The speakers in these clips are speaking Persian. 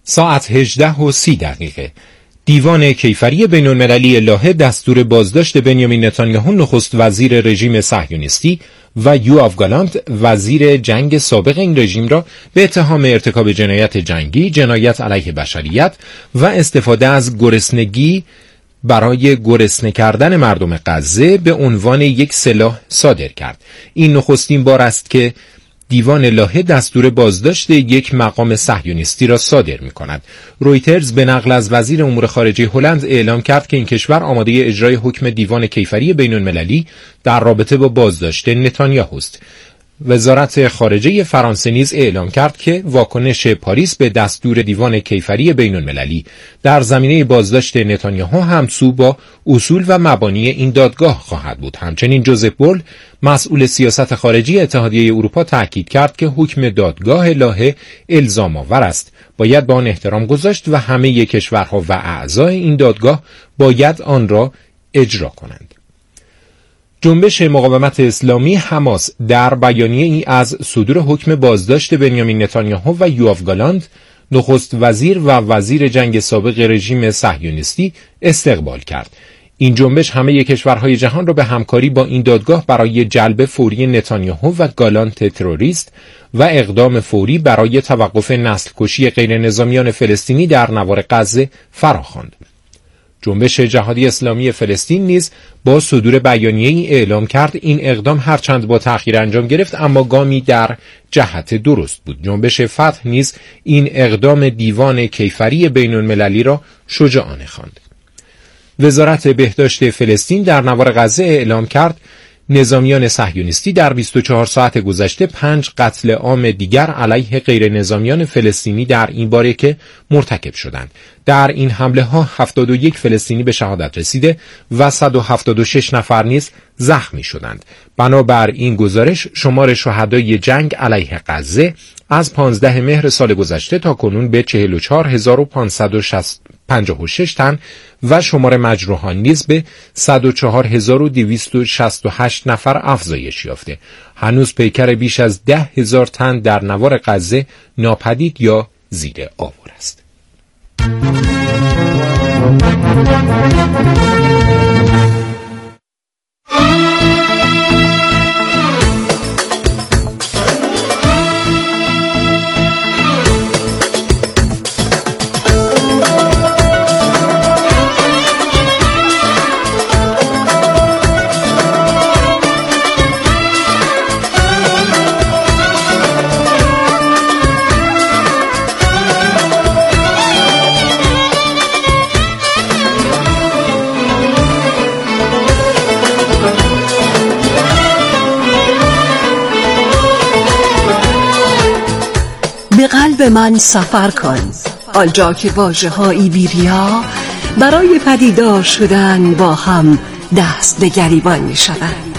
ساعت 18:30 دیوان کیفری بین‌المللی لاهه دستور بازداشت بنیامین نتانیاهو نخست وزیر رژیم صهیونیستی و یوآف گالانت وزیر جنگ سابق این رژیم را به اتهام ارتکاب جنایت جنگی، جنایت علیه بشریت و استفاده از گرسنگی برای گرسنه کردن مردم غزه به عنوان یک سلاح صادر کرد. این نخستین بار است که دیوان لاهه دستور بازداشت یک مقام صهیونیستی را صادر می کند. رویترز به نقل از وزیر امور خارجه هلند اعلام کرد که این کشور آماده اجرای حکم دیوان کیفری بین المللی در رابطه با بازداشت نتانیاهو است. وزارت خارجه فرانسه نیز اعلام کرد که واکنش پاریس به دستور دیوان کیفری بین المللی در زمینه بازداشت نتانیاهو همسو با اصول و مبانی این دادگاه خواهد بود. همچنین جوزف بورل مسئول سیاست خارجی اتحادیه اروپا تاکید کرد که حکم دادگاه لاهه الزام آور است، باید به آن احترام گذاشت و همه کشورها و اعضای این دادگاه باید آن را اجرا کنند. جنبش مقاومت اسلامی حماس در بیانیه‌ای از صدور حکم بازداشت بنیامین نتانیاهو و یوآف گالانت نخست وزیر و وزیر جنگ سابق رژیم صهیونیستی استقبال کرد. این جنبش همه کشورهای جهان را به همکاری با این دادگاه برای جلب فوری نتانیاهو و گالانت تروریست و اقدام فوری برای توقف نسل کشی غیر نظامیان فلسطینی در نوار غزه فراخواند. جنبش جهادی اسلامی فلسطین نیز با صدور بیانیه‌ای اعلام کرد این اقدام هرچند با تأخیر انجام گرفت اما گامی در جهت درست بود. جنبش فتح نیز این اقدام دیوان کیفری بین المللی را شجاعانه خواند. وزارت بهداشت فلسطین در نوار غزه اعلام کرد نظامیان صهیونیستی در 24 ساعت گذشته 5 قتل عام دیگر علیه غیر نظامیان فلسطینی در این باره که مرتکب شدند. در این حمله ها 71 فلسطینی به شهادت رسیده و 176 نفر نیز زخمی شدند. بنابر این گزارش شمار شهدای جنگ علیه غزه از 15 مهر سال گذشته تا کنون به 44556 تن و شمار مجروحان نیز به 104268 نفر افزایش یافته. هنوز پیکر بیش از 10,000 تن در نوار غزه ناپدید یا زیر آوار است. به قلب من سفر کن، آنجا که واژه‌های بی‌ریا برای پدیدار شدن با هم دست به گریبان می‌شوند.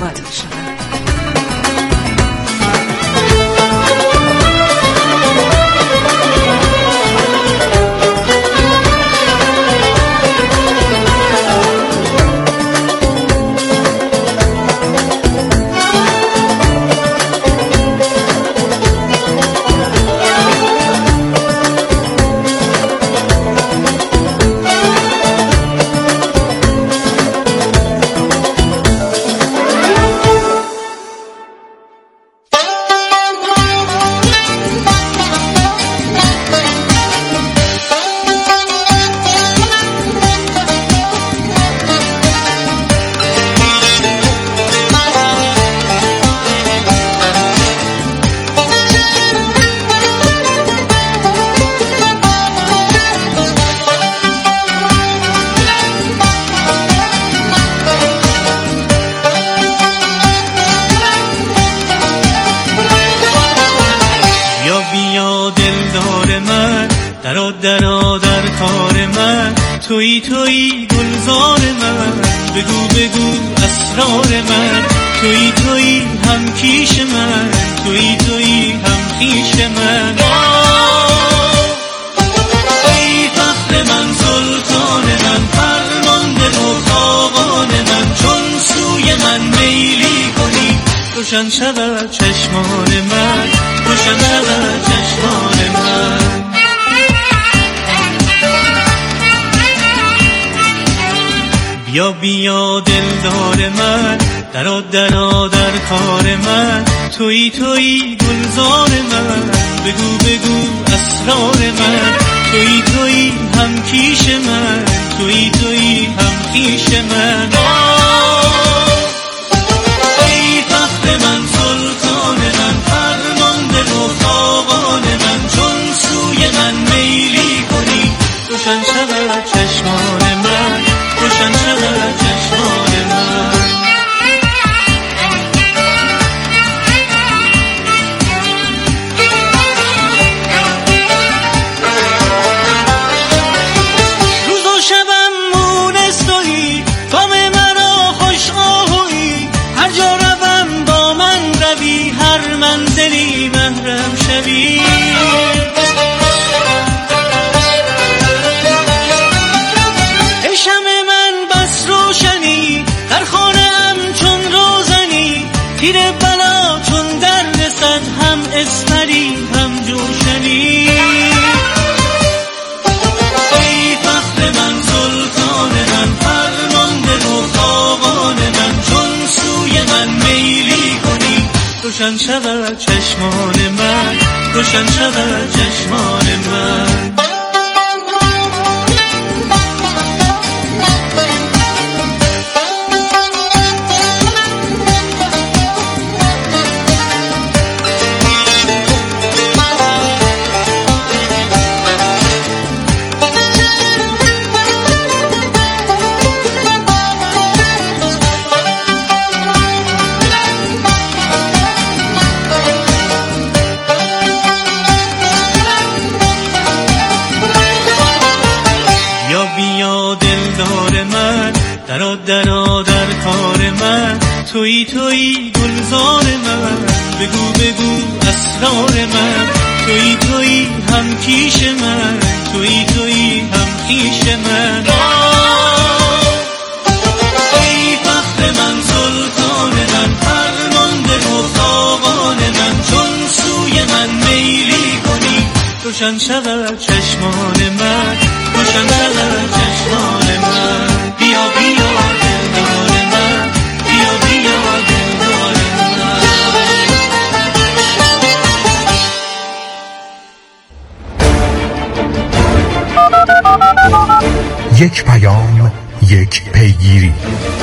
درا در کار من، تویی گلزار من، بگو اسرار من، تویی هم کیش من، تویی هم خیش من. ای فخر من، سلطان من، فرمانده و خاقان من، چون سوی من میلی کنی روشن شود چشمان من، روشن شود چشمان من. بیا بیا دلدار من، درا درا در کار من، تویی تویی گلزار من، بگو بگو اسرار من، تویی تویی هم کیش من، تویی تویی هم کیش من. ای فخر من، سلطان من، فرمانده و خاقان من، چون سوی من میلی کنی روشن شود چشمان من، روشن شود چشمان من. روز و شبم مونس تویی، غم مرا خوش آهویی، هر جا روم با من روی، هر منزلی محرم شوی. ای شمع من بس روشنی، در خانه ام چون روزنی، تیر بلا چون در رسد، هم اسمری هم جوشنی. ای فخر من، سلطان من، فرمانده و خاقان من، چون سوی من میلی کنی روشن شود چشمان من، روشن شود چشمان من. درا درا در کار من، تویی تویی گلزار من، بگو بگو اسرار من، تویی تویی هم کیش من، تویی تویی هم کیش من. ای فخر من، سلطان من، فرمانده و خاقان من، چون سوی من میلی کنی روشن شود چشمان من، روشن شود چشمان من. بیا بیا دلدار من، بیا بیا دلدار من. یک پیام، یک پیگیری.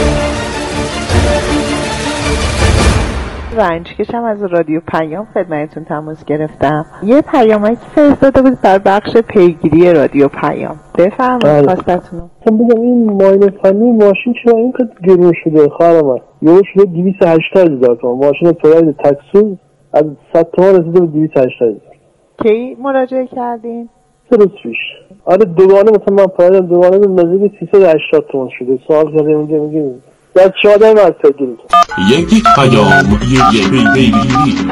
رنجکشم از رادیو پیام خدمتتون تماس گرفتم. یه پیامک فرستاده بود بر بخش پیگیری رادیو پیام. بفرمایید خواستتون. بگم این معاینه فنی ماشین چرا اینقدر گرون شده خواهر من؟ یهو شده 280,000 تومان. ماشین توییت تکسون از 100 تومان رسیده به 280,000. کی مراجعه کردین؟ 3 روز پیش. آره دوگانه مثلا من پایدم دوگانه به نزدیک 380 تومان شده. سوال کردیم میگیم دست شما من از پیگیری. یک پیام، یک پیگیری.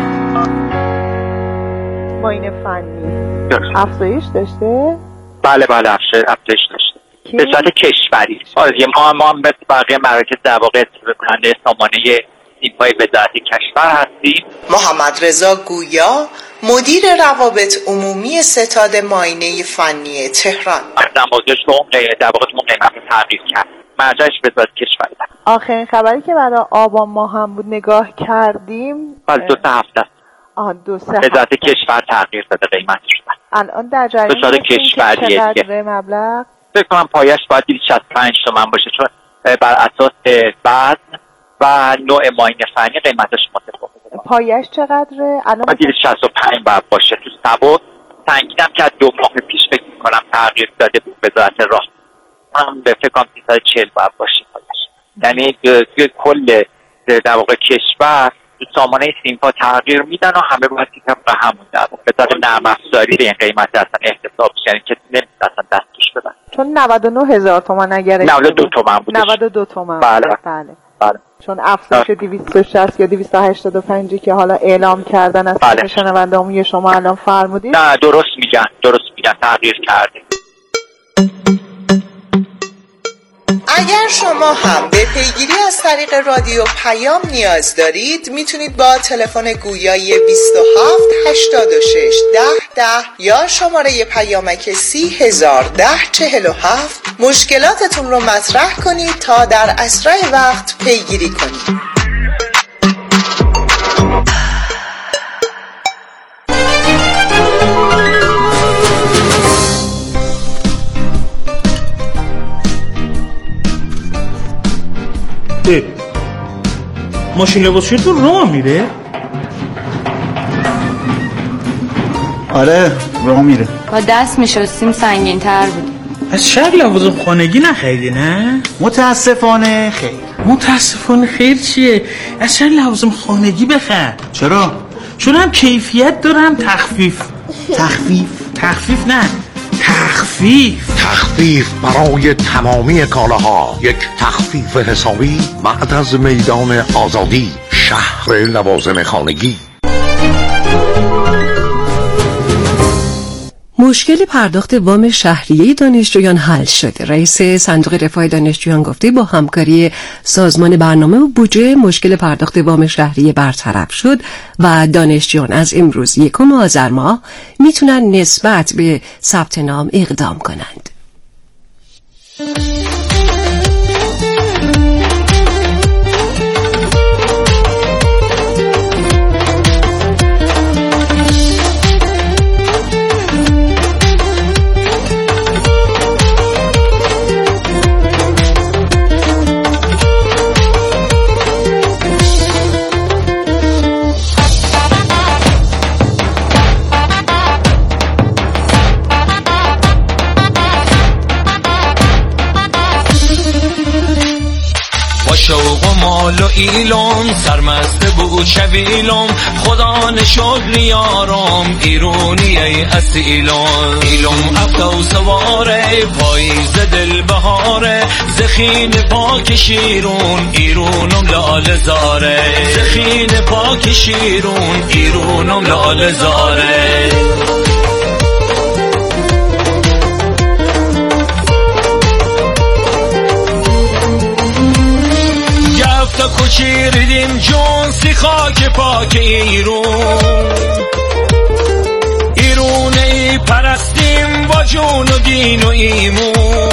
معاینه فنی افزایش داشته؟ بله افزایش داشته به صورت کشوری. ما هم مثل بقیه مراکز در واقع کننده سامانه سیم‌های وزارت کشور هستیم. محمد رضا گویا مدیر روابط عمومی ستاد معاینه فنی تهران نمازش رو در واقع قیمت تغییر کرد. مرجعش وزارت کشور. آخرین خبری که برای آبان ماه هم بود نگاه کردیم. بله 2 هفته است. 2 هفته. وزارت کشور تغییر داده قیمتش. الان در جریان وزارت کشوریه چقدر مبلغ؟ فکر کنم پایش باید 265 تومان باشه، چون بر اساس وزن و نوع معاینه فنی قیمتش متفاوته. پایش چقدره؟ الان 265 باید باشه. تو سبک سنگینم که از 2 ماه پیش فکر می‌کنم تغییر داده بود وزارت راه. هم به فکر کنم 340 باید باشه پایش. یعنی کل در واقع کشور تو سامانه سیمپا تغییر میدن و همه باید که طبق همون در واقع به طور نرم افزاری به این قیمت اصلا احتساب بشه، یعنی که نمیتونن اصلا دستش بدن. چون 99,000 تومان اگر 92 تومان بودش. 92 تومان. بله. چون افزایش 260 یا 285 که حالا اعلام کردن از شنونده همون شما الان فرمودید. نه درست میگن تغییر کرده. اگر شما هم به پیگیری از طریق رادیو پیام نیاز دارید میتونید با تلفن گویایی 27 86 10 10 یا شماره پیامک 30010 47 مشکلاتتون رو مطرح کنید تا در اسرع وقت پیگیری کنید. ماشین لباسشویی تو راه میره؟ آره راه میره. با دست میشستیم سنگین تر بود. از شهر لوازم خانگی نخریدی نه؟ متاسفانه خیر. متاسفانه خیر چیه؟ از شهر لوازم خانگی بخر. چرا؟ چون هم کیفیت دارم تخفیف نه تخفیف برای تمامی کالاها. یک تخفیف حسابی بعد از میدان آزادی، شهر لوازم خانگی. مشکل پرداخت وام شهریه دانشجویان حل شده. رئیس صندوق رفاه دانشجویان گفته با همکاری سازمان برنامه و بودجه مشکل پرداخت وام شهریه برطرف شد و دانشجویان از امروز 1 آذر ماه میتونن نسبت به ثبت نام اقدام کنند. شوق و مال و ایلم سرمست بود شویلم خدا نشد یارم ایرونی ای اصیلم ایلم افتا و سواره پاییز دل بهاره زخین پاک شیرون ایرونم لال زاره زخین پاک شیرون ایرونم لال زاره تا کچیردیم جونسی خاک پاک ایرونی پرستیم با جون و دین و ایمون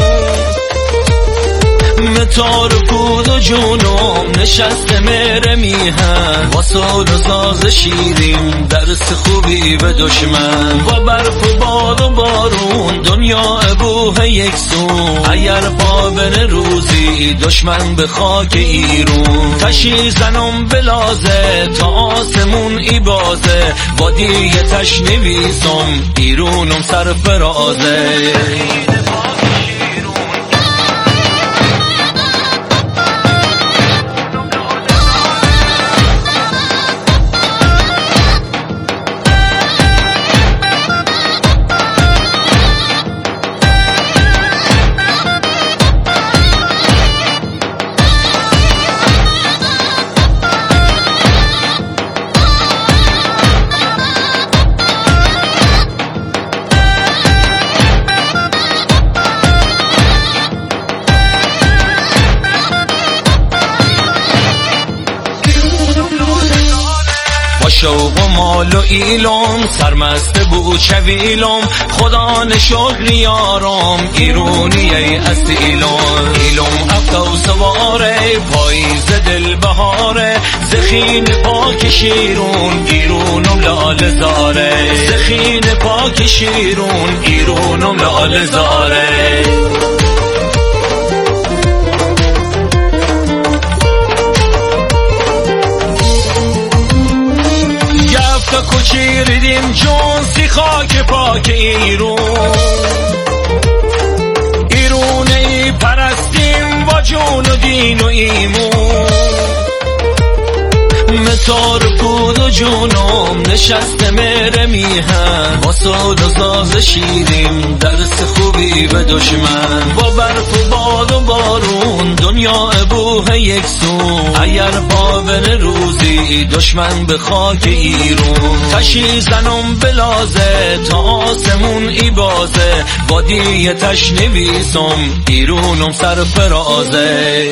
متار کود و جونم نشست مهر میهن با سال و ساز شیریم درس خوبی به دشمن با برف و باد و بارون دنیا ابوه یک سون اگر پا بره روزی دشمن به خاک ایرون تشی زنم بلازه تا آسمون ای بازه با دیگه تش نویسم ایرونم سر فرازه شوق و مال و ایلم سرمست بود شویلم خدا نشد یارم ایرونی ای اصیلم ایلم افتا و سواره پاییز دل بهاره زخین پاک شیرون ایرونم لال زاره زخین پاک شیرون ایرونم لال زاره تا کچیردیم جونسی خاک پاک ایرونی پرستیم با جون و دین و ایمون متار کود و جونم نشست مهر میهن با سال و ساز شیریم درس خوبی به دشمن با برف و باد و بارون دنیا ابوه یک سون اگر پا بره روزی دشمن به خاک ایرون تشی زنم بلازه تا آسمون ای بازه با دیگه تش نویسم ایرونم سر فرازه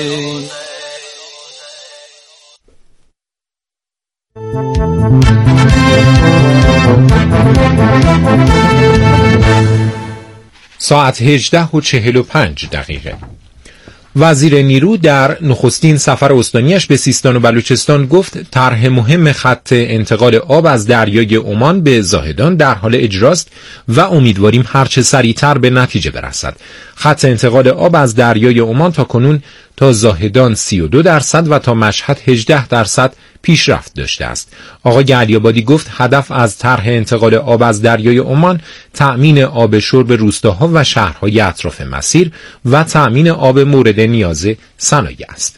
ساعت 18:45. وزیر نیرو در نخستین سفر استانیش به سیستان و بلوچستان گفت طرح مهم خط انتقال آب از دریای عمان به زاهدان در حال اجراست و امیدواریم هرچه سریعتر به نتیجه برسد. خط انتقال آب از دریای عمان تا کنون تا زاهدان 32% و تا مشهد 18% پیشرفت داشته است. آقای علی‌آبادی گفت هدف از طرح انتقال آب از دریای عمان تأمین آب شرب روستاها و شهرهای اطراف مسیر و تأمین آب مورد نیاز صنایع است.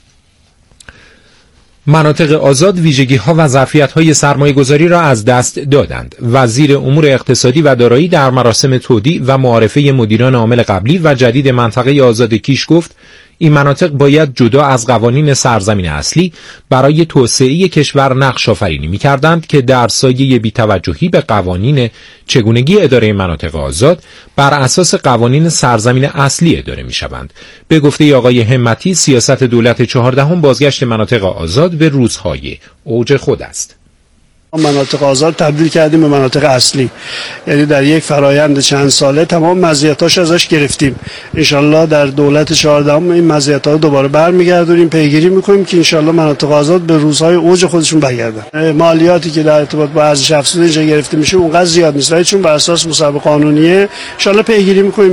مناطق آزاد ویژگی‌ها و ظرفیت‌های سرمایه‌گذاری را از دست دادند. وزیر امور اقتصادی و دارایی در مراسم تودیع و معارفه مدیران عامل قبلی و جدید منطقه آزاد کیش گفت این مناطق باید جدا از قوانین سرزمین اصلی برای توسعه کشور نقش آفرینی می‌کردند که در سایه بی‌توجهی به قوانین چگونگی اداره مناطق آزاد بر اساس قوانین سرزمین اصلی اداره می‌شوند. به گفته آقای همتی سیاست دولت 14 بازگشت مناطق آزاد به روزهای اوج خود است. مناطق آزاد تبدیل کردیم به مناطق اصلی، یعنی در یک فرایند چند ساله تمام مزیتاش ازش گرفتیم. انشالله در دولت 14 این مزیت‌ها رو دوباره برمیگردونیم، پیگیری میکنیم که انشالله مناطق آزاد به روزهای اوج خودشون برگردن. مالیاتی که در ارتباط با ارزش افزوده اینجا گرفته میشه اونقدر زیاد نیست، ولی چون بر اساس مصوبه قانونیه انشالله پیگیری میکنیم.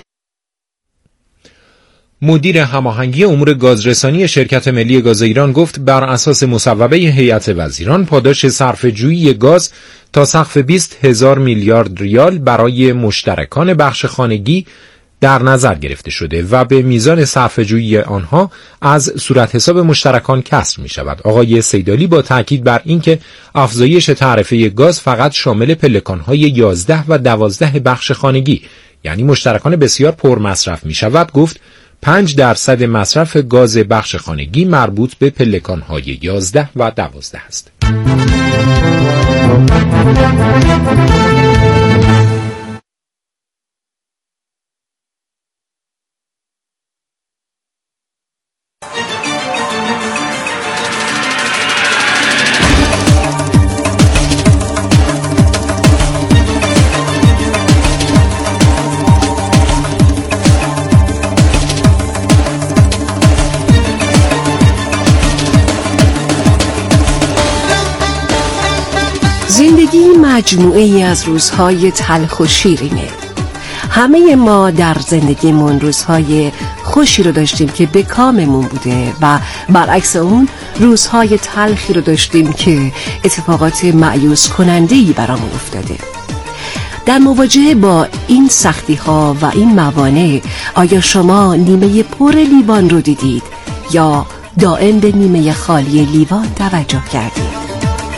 مدیر هماهنگی امور گازرسانی شرکت ملی گاز ایران گفت بر اساس مصوبه هیئت وزیران پاداش صرفه‌جویی گاز تا سقف 20,000 میلیارد ریال برای مشترکان بخش خانگی در نظر گرفته شده و به میزان صرفه‌جویی آنها از صورت حساب مشترکان کسر می شود. آقای سیدالی با تاکید بر اینکه افزایش تعرفه گاز فقط شامل پلکان‌های 11 و 12 بخش خانگی یعنی مشترکان بسیار پرمصرف می شود گفت 5% مصرف گاز بخش خانگی مربوط به پلکان‌های 11 و 12 است. زندگی مجموعه‌ای از روزهای تلخ و شیرینه. همه ما در زندگیمون روزهای خوشی رو داشتیم که به کاممون بوده و برعکس اون روزهای تلخی رو داشتیم که اتفاقات مایوس کننده‌ای برامون افتاده. در مواجهه با این سختی‌ها و این موانع آیا شما نیمه پر لیوان رو دیدید یا دائم به نیمه خالی لیوان توجه کردید؟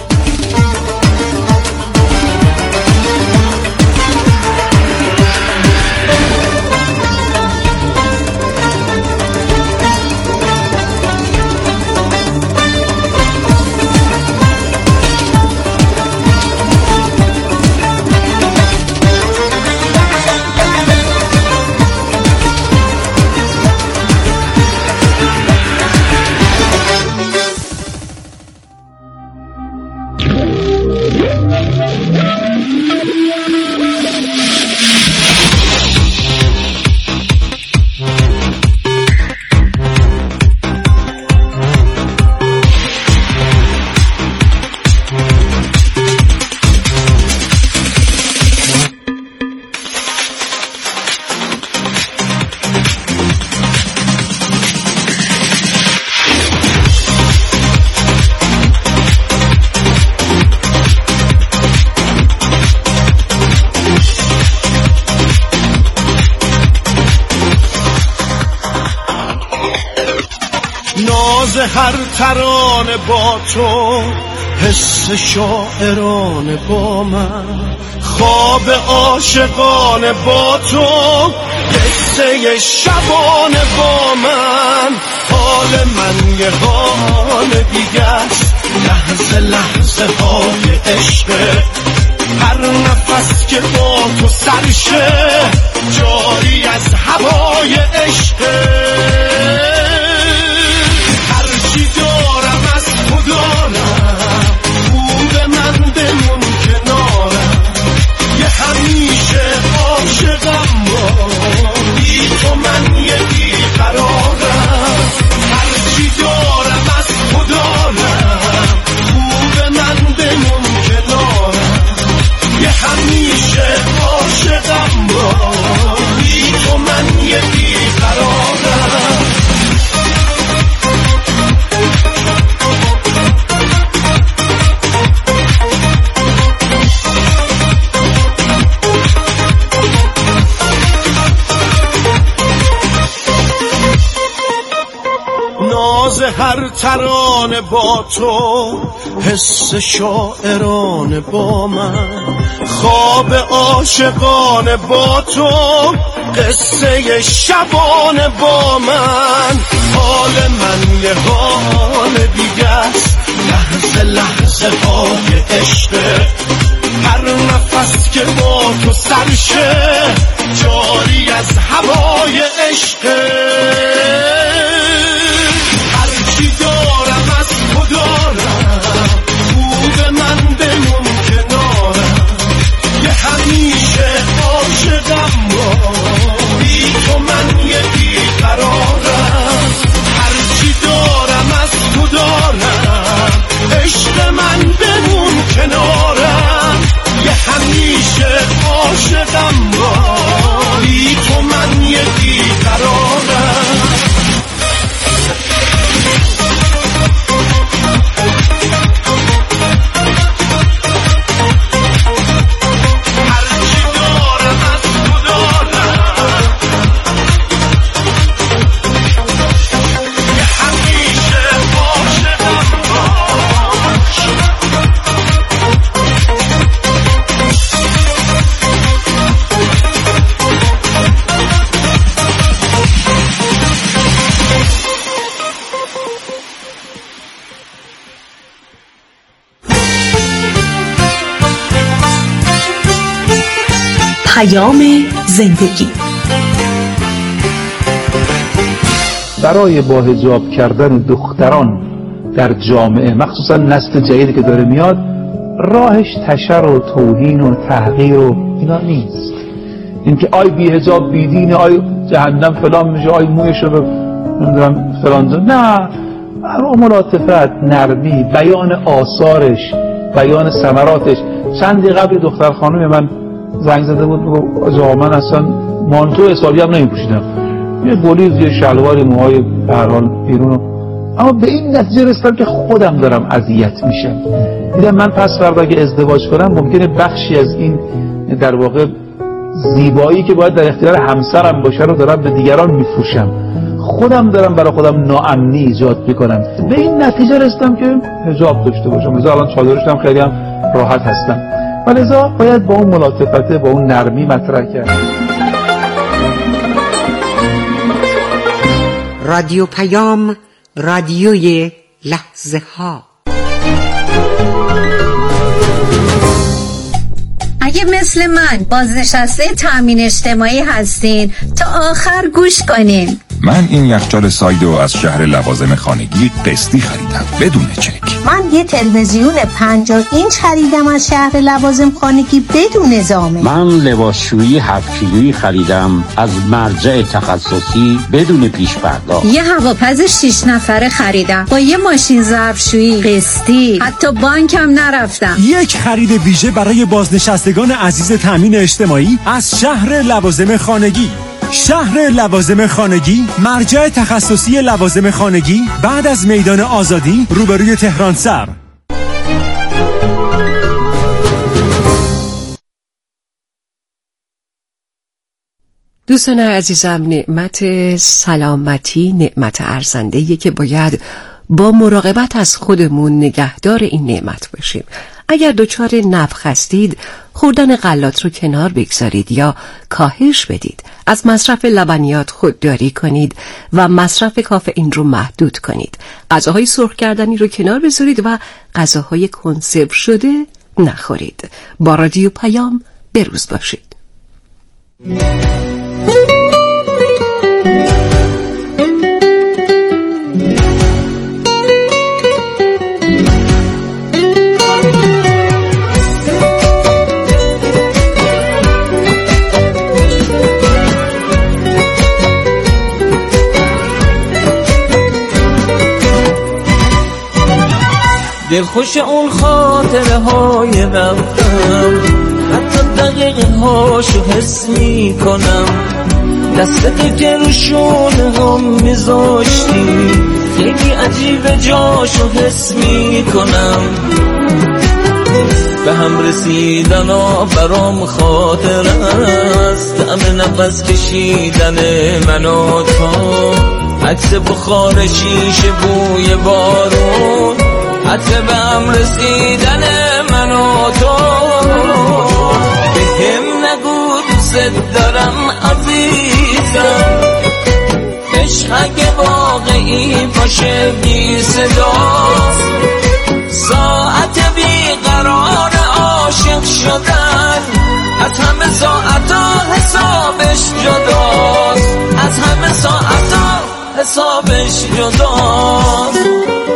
هر ترانه با تو، حس شاعرانه با من، خواب عاشقانه با تو، قصه شبانه با من. حال من یه حال دیگه است، لحظه لحظه های عشق، هر نفس که با تو سرشه جاری از هوای عشق. هرچی دارم از تو دارم، خوب من بمون کنارم، یه همیشه عاشقم باش، راز هر ترانه با تو، حس شاعرانه با من، خواب عاشقانه با تو، قصه شبانه با من. حال من یه حال دیگه است، لحظه لحظه های عشقه، هر نفس که با تو سرشه جاری از هوای عشقه. هرچی دارم از تو دارم، خوب من بمون کنارم، یه همیشه عاشقم با، بی تو من یه بیقرارم. هرچی دارم از تو دارم، عشق من بمون کنارم، یه همیشه عاشقم با، بی تو من یه بیقرارم. زندگی. برای با حجاب کردن دختران در جامعه، مخصوصا نسل جدیدی که داره میاد، راهش تشر و توهین و تحقیر و اینا نیست. اینکه آی بی حجاب بی دین، آی جهنم فلان میشه، آی مویشو رو نمیدونم فلان جا. نه، ملاطفت، نرمی، بیان آثارش، بیان ثمراتش. چندی قبل دختر خانم من زنگ زده بود، آقا من اصلا مانتو حسابی هم نمیپوشیدم، یه بلیز، یه شلواری، موهای به هر حال بیرون، اما به این نتیجه رسیدم که خودم دارم اذیت میشم. دیدم من پس فردا اگه ازدواج کنم ممکنه بخشی از این در واقع زیبایی که باید در اختیار همسرم باشه رو دارم به دیگران میفروشم، خودم دارم برای خودم ناامنی ایجاد میکنم. به این نتیجه رسیدم که حجاب داشته باشم. مثلا الان چادرش هم خیلی هم راحت هستم، ولذا باید با اون ملاطفته، با اون نرمی مطرح کرد. رادیو پیام، رادیوی لحظه ها. اگه مثل من بازنشسته تامین اجتماعی هستین تا آخر گوش کنین. من این یخچال سایدو از شهر لوازم خانگی قسطی خریدم بدون چک. من یه تلویزیون 50 اینچ خریدم از شهر لوازم خانگی بدون ضامن. من لباسشویی 7 کیلویی خریدم از مرجع تخصصی بدون پیش پرداخت. یه هواپز 6 نفره خریدم با یه ماشین ظرفشویی قسطی، حتی بانکم نرفتم. یک خرید ویژه برای بازنشستگان عزیز تامین اجتماعی از شهر لوازم خانگی. شهر لوازم خانگی، مرجع تخصصی لوازم خانگی، بعد از میدان آزادی، روبروی تهران سر. دوستان عزیزم، نعمت سلامتی نعمت ارزنده‌ایه که باید با مراقبت از خودمون نگهدار این نعمت باشیم. اگر دچار نفخ هستید، خوردن غلات رو کنار بگذارید یا کاهش بدید. از مصرف لبنیات خودداری کنید و مصرف کافئین رو محدود کنید. غذاهای سرخ کردنی رو کنار بذارید و غذاهای کنسرو شده نخورید. با رادیو پیام بروز باشید. دلخوش اون خاطره های رفتم، حتی دقیقه هاشو حس می کنم، دستت که رو شونه هم میذاشتی خیلی عجیب جاشو حس می کنم. به هم رسیدن برام خاطره است، همه نفس کشیدن من و تو، عطر بخار شیشه بوی بارون، عطر به هم رسیدن من و تو. به هم نگو دوست دارم عزیزم، عشق اگه واقعی باشه بی صداست، ساعت بیقرار عاشق شدن از همه ساعتا حسابش جداست، از همه ساعتا حسابش جداست.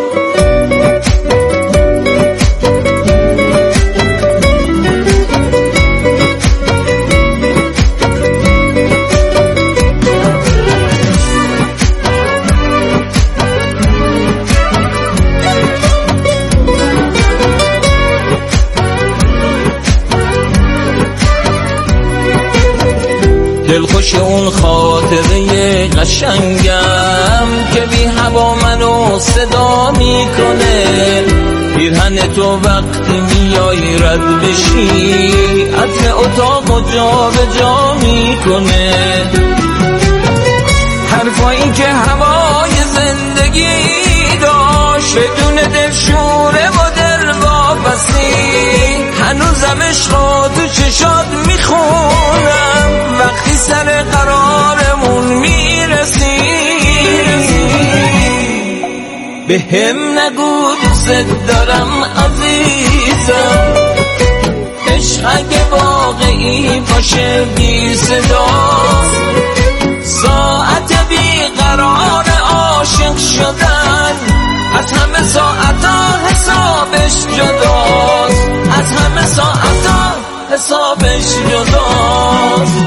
دلخوش اون خاطره قشنگم که بی هوا منو صدا میکنه، پیرهن تو وقتی میای رد بشی عطر اتاقو جا به جا میکنه، حرفایی که هوای زندگی داشت بدون دلشوره و دل واپسی، هنوزم عشقا تو چشات میخونم وقتی سر قرارمون میرسی. به هم نگو دوست دارم عزیزم، عشق اگه واقعی باشه بی صداست، ساعت بیقرار عاشق شدن از همه ساعتا حسابش جداست، از همه ساعتا حسابش جداست.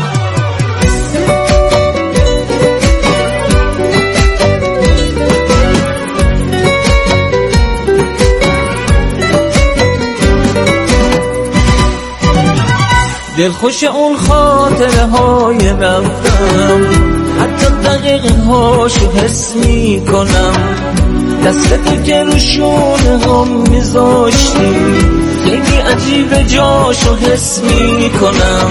دلخوش اون خاطره های رفتم، حتی دقیقه هاشو حس می کنم، دستتو که رو شونه هم میذاشتی خیلی عجیب جاشو حس می کنم.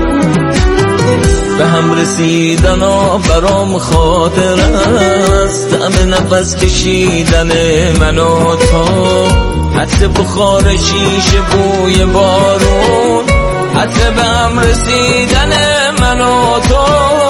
به هم رسیدن ها برام خاطر است، طعم نفس کشیدن من و تو، عطر بخار شیشه بوی بارون، عطر به هم رسیدن من و تو.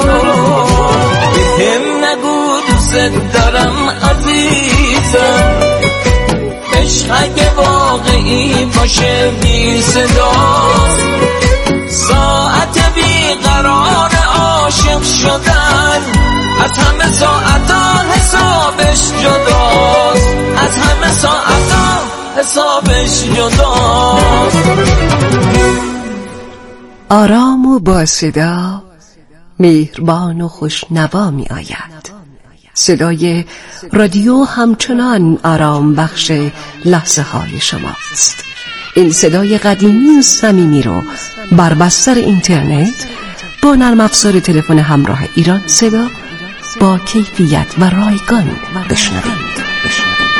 به هم نگو دوست دارم عزیزم، عشق اگه واقعی باشه بی صداست، ساعت بیقرار عاشق شدن از همه ساعتا حسابش جداست، از همه ساعتا حسابش جداست. آرام و با صدا، مهربان و خوشنوا می آید. صدای رادیو همچنان آرام بخش لحظه های شماست. این صدای قدیمی و صمیمی رو بر بستر اینترنت با نرم افزار تلفن همراه ایران صدا با کیفیت و رایگان بشنوید.